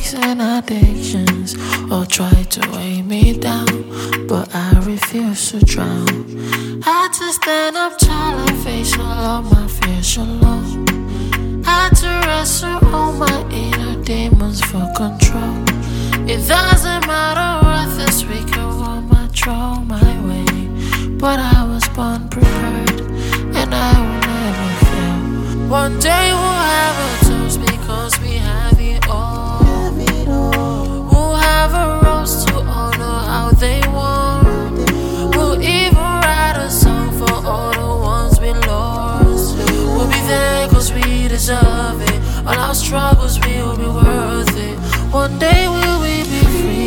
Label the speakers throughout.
Speaker 1: mistakes and addictions all try to weigh me down, but I refuse to drown. Had to stand up tall and face all of my fears alone. Had to wrestle all my inner demons for control. It doesn't matter what this week or might throw my way, but I was born prepared and I will never fail. One day we'll have a toast because we have it all. We'll have a rose to honor how they want. We'll even write a song for all the ones we lost. We'll be there cause we deserve it. All our struggles will be worth it. One day will we be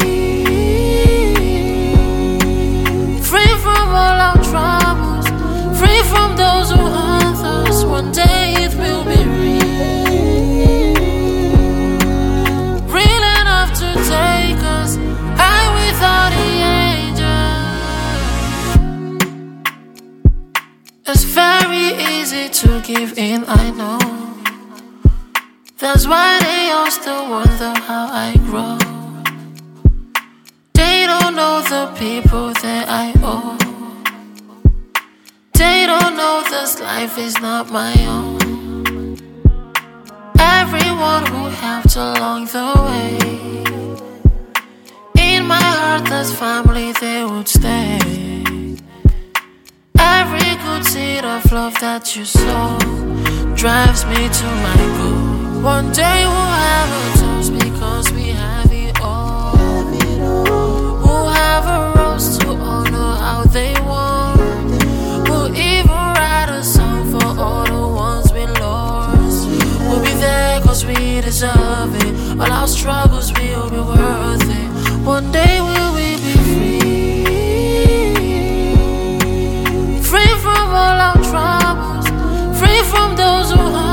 Speaker 1: free, free from all our troubles, free from those who hurt us. One day it will be real enough to take us high without the angels. It's very easy to give in, I know. That's why they all still wonder how I grow. They don't know the people that I owe. They don't know this life is not my own. Everyone who helped along the way, in my heart there's family, they would stay. Every good seed of love that you sow drives me to my goal. One day we'll have a toast because we have it all. We'll have a rose to honor how they want. We'll even write a song for all the ones we lost. We'll be there cause we deserve it. All our struggles will be worth it. One day will we be free, free from all our troubles, free from those who hurt.